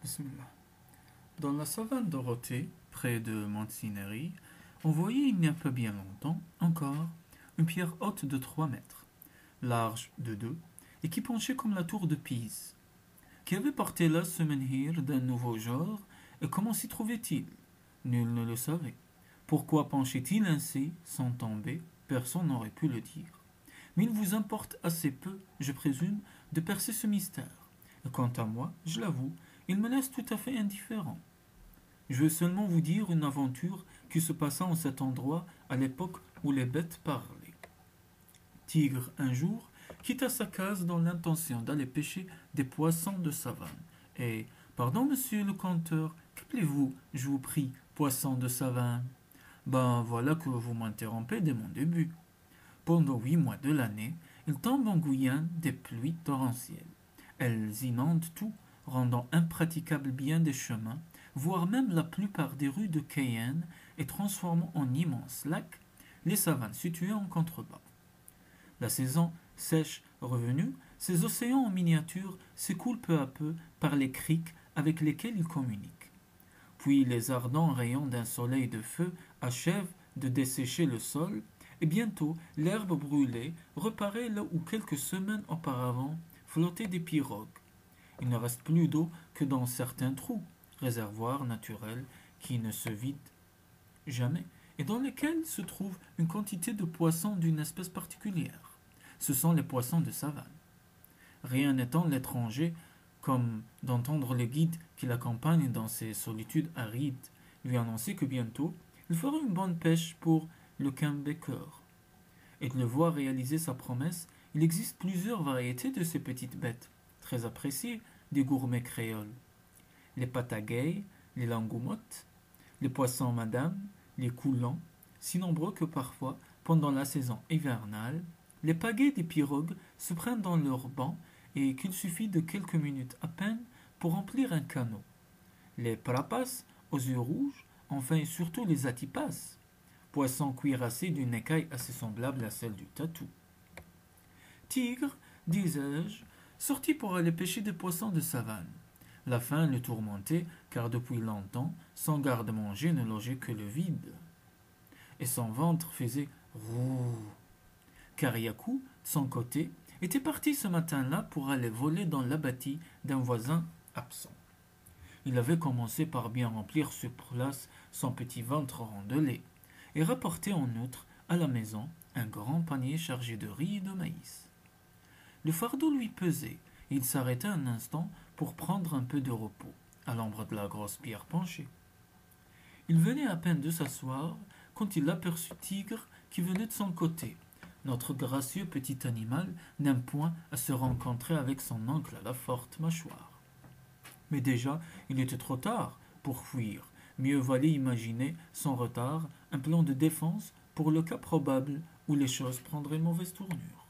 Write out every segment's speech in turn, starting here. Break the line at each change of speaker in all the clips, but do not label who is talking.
Bismillah. Dans la savane Dorothée, près de Montigny, on voyait il n'y a pas bien longtemps encore une pierre haute de 3 mètres, large de 2, et qui penchait comme la tour de Pise. Qui avait porté là ce menhir d'un nouveau genre, et comment s'y trouvait-il? Nul ne le savait. Pourquoi penchait-il ainsi, sans tomber? Personne n'aurait pu le dire. Mais il vous importe assez peu, je présume, de percer ce mystère. Et quant à moi, je l'avoue, il me laisse tout à fait indifférent. Je veux seulement vous dire une aventure qui se passa en cet endroit à l'époque où les bêtes parlaient. Tigre, un jour, quitta sa case dans l'intention d'aller pêcher des poissons de savane. Et, pardon, monsieur le conteur, qu'appelez-vous, je vous prie, poisson de savane? Ben voilà que vous m'interrompez dès mon début. Pendant 8 mois de l'année, il tombe en Guyane des pluies torrentielles. Elles inondent tout, rendant impraticables bien des chemins, voire même la plupart des rues de Cayenne, et transformant en immenses lacs les savanes situées en contrebas. La saison sèche revenue, ces océans en miniature s'écoulent peu à peu par les criques avec lesquelles ils communiquent. Puis les ardents rayons d'un soleil de feu achèvent de dessécher le sol, et bientôt l'herbe brûlée reparaît là où quelques semaines auparavant flottaient des pirogues. Il ne reste plus d'eau que dans certains trous, réservoirs naturels qui ne se vident jamais, et dans lesquels se trouve une quantité de poissons d'une espèce particulière. Ce sont les poissons de savane. Rien n'étant l'étranger, comme d'entendre le guide qui l'accompagne dans ces solitudes arides, lui annoncer que bientôt il fera une bonne pêche pour le quimbecker. Et de le voir réaliser sa promesse, il existe plusieurs variétés de ces petites bêtes, très appréciées des gourmets créoles. Les patagais, les langoumottes, les poissons madame, les coulants, si nombreux que parfois, pendant la saison hivernale, les pagaies des pirogues se prennent dans leurs bancs et qu'il suffit de quelques minutes à peine pour remplir un canot. Les parapas aux yeux rouges, enfin et surtout les atipas, poissons cuirassés d'une écaille assez semblable à celle du tatou. Tigre, disais-je, sortit pour aller pêcher des poissons de savane. La faim le tourmentait, car depuis longtemps, son garde-manger ne logeait que le vide. Et son ventre faisait roux. Kariakou, de son côté, était parti ce matin-là pour aller voler dans l'abatis d'un voisin absent. Il avait commencé par bien remplir sur place son petit ventre rondelé, et rapporté en outre à la maison un grand panier chargé de riz et de maïs. Le fardeau lui pesait, et il s'arrêta un instant pour prendre un peu de repos, à l'ombre de la grosse pierre penchée. Il venait à peine de s'asseoir quand il aperçut Tigre qui venait de son côté. Notre gracieux petit animal n'aime point à se rencontrer avec son oncle à la forte mâchoire. Mais déjà, il était trop tard pour fuir. Mieux valait imaginer, sans retard, un plan de défense pour le cas probable où les choses prendraient mauvaise tournure.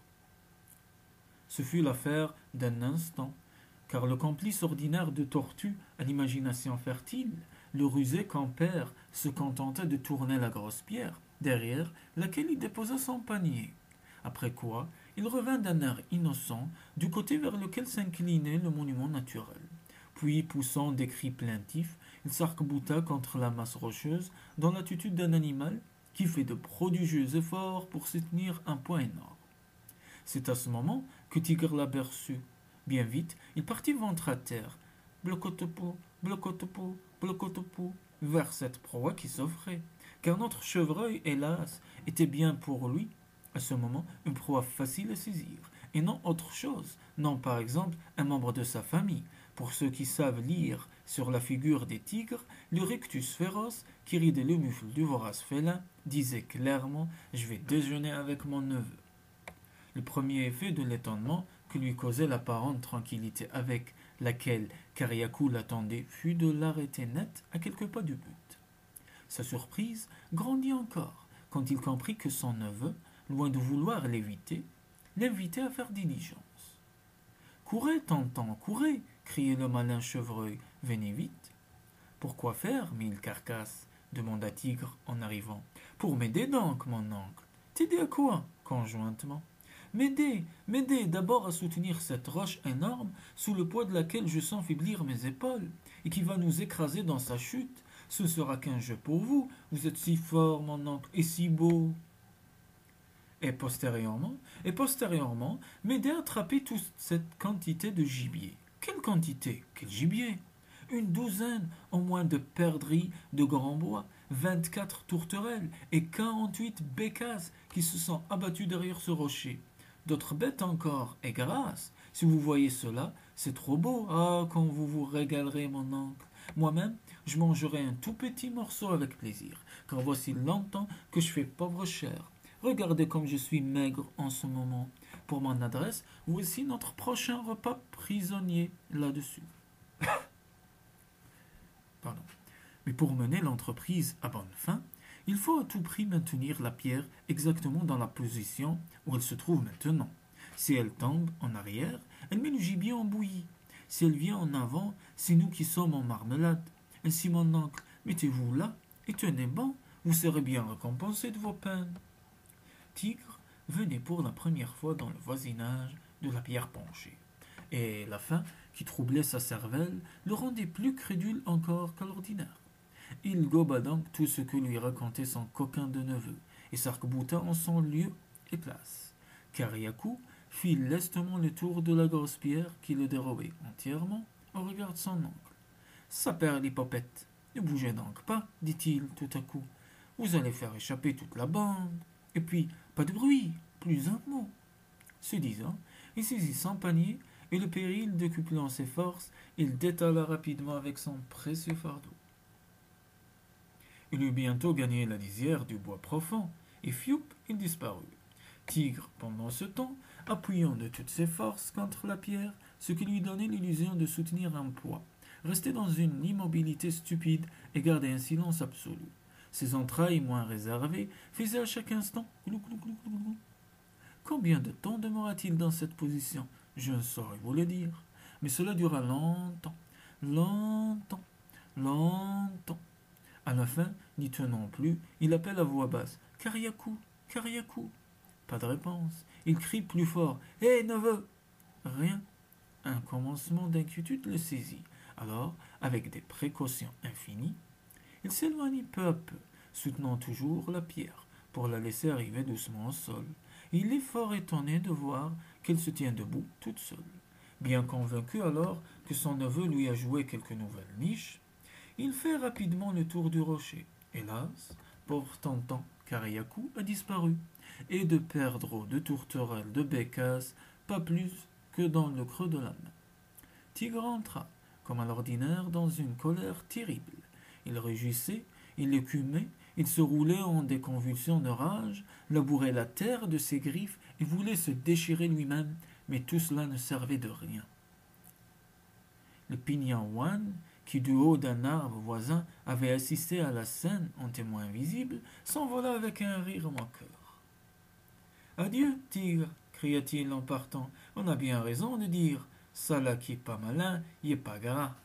Ce fut l'affaire d'un instant, car le complice ordinaire de Tortue, à l'imagination fertile, le rusé compère, se contenta de tourner la grosse pierre, derrière laquelle il déposa son panier. Après quoi, il revint d'un air innocent du côté vers lequel s'inclinait le monument naturel. Puis, poussant des cris plaintifs, il s'arc-bouta contre la masse rocheuse dans l'attitude d'un animal qui fait de prodigieux efforts pour soutenir un poids énorme. C'est à ce moment que Tigre l'aperçut. Bien vite, il partit ventre à terre, blocotopo, blocotopo, blocotopo, vers cette proie qui s'offrait, car notre chevreuil, hélas, était bien pour lui, à ce moment, une proie facile à saisir, et non autre chose, non par exemple un membre de sa famille. Pour ceux qui savent lire sur la figure des tigres, le rictus féroce, qui ridait le mufle du vorace félin, disait clairement « Je vais déjeuner avec mon neveu ». Le premier effet de l'étonnement que lui causait l'apparente tranquillité avec laquelle Kariakou l'attendait fut de l'arrêter net à quelques pas du but. Sa surprise grandit encore quand il comprit que son neveu, loin de vouloir l'éviter, l'invitait à faire diligence. Courez, tonton, courez, criait le malin chevreuil, venez vite. Pourquoi faire, mille carcasses demanda Tigre en arrivant. Pour m'aider donc, mon oncle. T'aider à quoi? Conjointement. M'aider d'abord à soutenir cette roche énorme sous le poids de laquelle je sens faiblir mes épaules, et qui va nous écraser dans sa chute. Ce sera qu'un jeu pour vous. Vous êtes si fort, mon oncle, et si beau. Et postérieurement, m'aider à attraper toute cette quantité de gibier. Quelle quantité? Quel gibier? Une douzaine au moins de perdrix de grand bois, 24 tourterelles et 48 bécasses qui se sont abattues derrière ce rocher. D'autres bêtes encore, et grasses. Si vous voyez cela, c'est trop beau. Ah, quand vous vous régalerez, mon oncle. Moi-même, je mangerai un tout petit morceau avec plaisir, car voici longtemps que je fais pauvre chair. Regardez comme je suis maigre en ce moment. Pour mon adresse, voici notre prochain repas prisonnier là-dessus. Pardon. Mais pour mener l'entreprise à bonne fin, il faut à tout prix maintenir la pierre exactement dans la position où elle se trouve maintenant. Si elle tombe en arrière, elle met le gibier en bouillie. Si elle vient en avant, c'est nous qui sommes en marmelade. Ainsi, mon oncle, mettez-vous là et tenez bon, vous serez bien récompensé de vos peines. Tigre venait pour la première fois dans le voisinage de la pierre penchée, et la faim qui troublait sa cervelle le rendait plus crédule encore qu'à l'ordinaire. Il goba donc tout ce que lui racontait son coquin de neveu, et s'arc-bouta en son lieu et place. Kariakou fit lestement le tour de la grosse pierre qui le dérobait entièrement au regard de son oncle. Saper l'hypopète, ne bougez donc pas, dit-il tout à coup. Vous allez faire échapper toute la bande. Et puis, pas de bruit, plus un mot. Ce disant, il saisit son panier et le péril décuplant ses forces, il détala rapidement avec son précieux fardeau. Il eut bientôt gagné la lisière du bois profond, et fioup, il disparut. Tigre, pendant ce temps, appuyant de toutes ses forces contre la pierre, ce qui lui donnait l'illusion de soutenir un poids, restait dans une immobilité stupide et gardait un silence absolu. Ses entrailles moins réservées faisaient à chaque instant glou glou glou glou glou. Combien de temps demeura-t-il dans cette position? Je ne saurais vous le dire. Mais cela dura longtemps, longtemps, longtemps. À la fin, n'y tenant plus, il appelle à voix basse. Kariakou, Kariakou. Pas de réponse. Il crie plus fort. Hé, neveu! Rien. Un commencement d'inquiétude le saisit. Alors, avec des précautions infinies, il s'éloigne peu à peu, soutenant toujours la pierre, pour la laisser arriver doucement au sol. Il est fort étonné de voir qu'elle se tient debout toute seule. Bien convaincu alors que son neveu lui a joué quelques nouvelles niches, il fait rapidement le tour du rocher. Hélas, portant tant Kariakou a disparu, et de perdreaux, de tourterelles, de bécasses, pas plus que dans le creux de la main. Tigre entra, comme à l'ordinaire, dans une colère terrible. Il rugissait, il écumait, il se roulait en des convulsions de rage, labourait la terre de ses griffes et voulait se déchirer lui-même, mais tout cela ne servait de rien. Le Pignan-Wan, qui du haut d'un arbre voisin avait assisté à la scène en témoin visible, s'envola avec un rire moqueur. Adieu, tigre, cria-t-il en partant. On a bien raison de dire ça là qui est pas malin, y est pas gras.